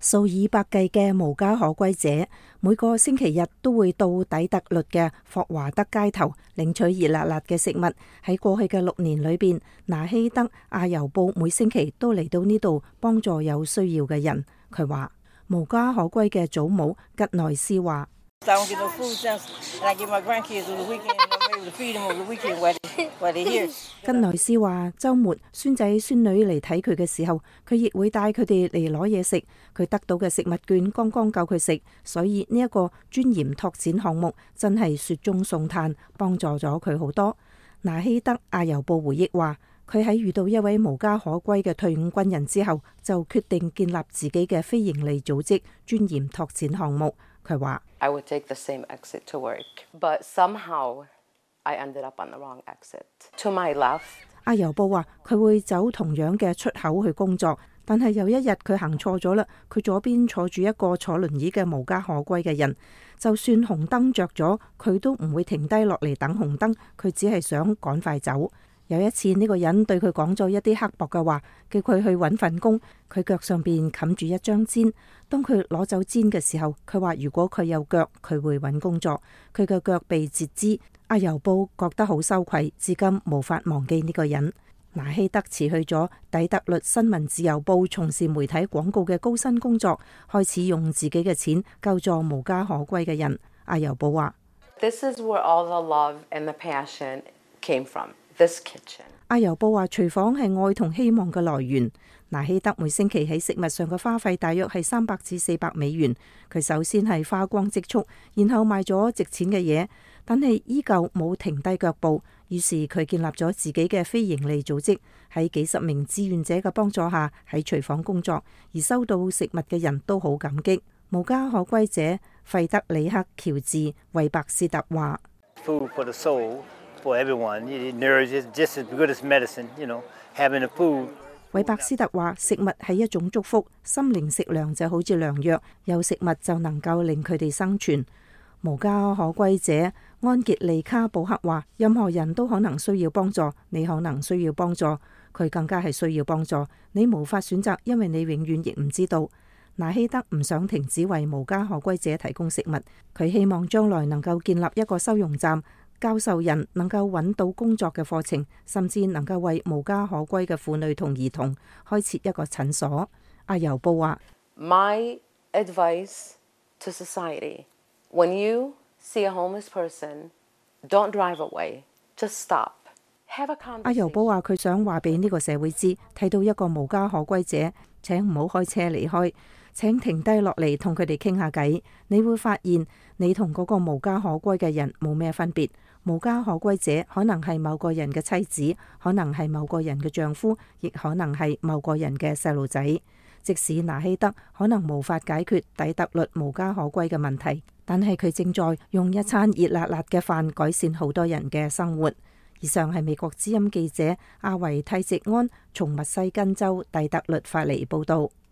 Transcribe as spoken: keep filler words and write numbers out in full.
數以百計嘅無家可歸者，每個星期日都會到底特律嘅霍華德街頭領取熱辣辣嘅食物。喺過去嘅六年裏邊，拿希德阿尤布每星期都嚟到呢度幫助有需要嘅人。佢話無家可歸嘅祖母吉內斯話。吉內斯話：週末孫仔孫女嚟睇佢嘅時候，佢亦會帶佢哋嚟攞嘢食。佢得到嘅食物券剛剛夠佢食，所以呢一個尊嚴拓展項目真係雪中送炭，幫助咗佢好多。拿希德阿尤布回憶話：佢喺遇到一位無家可歸嘅退伍軍人之後，就決定建立自己嘅非營利組織尊嚴拓展項目。佢話 ：I would take the same exit to work, but somehow I ended up on the wrong exit. To my left. 阿尤布話：佢會走同樣嘅出口去工作，但係有一日佢行錯咗啦。佢左邊坐住一個坐輪椅嘅無家可歸嘅人，就算紅燈着咗，佢都唔會停低落嚟等紅燈，佢只係想趕快走。有一次呢個人對佢講咗一啲刻薄嘅話，叫佢去揾份工。佢腳上邊冚住一張氈，當佢攞走氈嘅時候，佢話如果佢有腳，佢會揾工作。佢嘅腳被截肢。阿尤布覺得好羞愧，至今無法忘記呢個人。拿希德辭去咗底特律新聞自由報從事媒體廣告嘅高薪工作，開始用自己嘅錢救助無家可歸嘅人。阿尤布話 ：This is where all the love and the passion came from. This kitchen. 阿尤布話：廚房係愛同希望嘅來源。拿希德每星期喺食物上嘅花費大約係三百至四百美元。佢首先係花光積蓄，然後買咗值錢嘅嘢，但係依舊冇停低腳步。於是佢建立咗自己嘅非營利組織，喺幾十名志願者嘅幫助下喺廚房工作，而收到食物嘅人都好感激。無家可歸者費德里克喬治韋伯斯特話 ：Food for the soul for everyone. It nourishes just as good as medicine. You know, having the food. 韋伯斯特話：食物係一種祝福，心靈食糧就好似良藥，有食物就能夠令佢哋生存。無家可歸者安傑利卡布克話：任何人都可能需要幫助，你可能需要幫助，佢更加係需要幫助。你無法選擇，因為你永遠亦唔知道。拿希德唔想停止為無家可歸者提供食物，佢希望將來能夠建立一個收容站，教授人能夠揾到工作嘅課程，甚至能夠為無家可歸嘅婦女同兒童開設一個診所。阿尤布話 ：My advice to society, when you see a homeless person, don't drive away, just stop. Have a conversation. 阿尤布話：佢想話俾呢個社會知，睇到一個無家可歸者，請唔好開車離開，請停低落嚟同佢哋傾下偈。你會發現你同嗰個無家可歸嘅人冇咩分別。無家可歸者可能係某個人嘅妻子，可能係某個人嘅丈夫，亦可能係某個人嘅細路仔。即使拿希德可能無法解決底特律無家可歸嘅問題，但係佢正在用一餐熱辣辣嘅飯改善好多人嘅生活。以上係美國之音記者阿維蒂席安從密西根州底特律發嚟報道。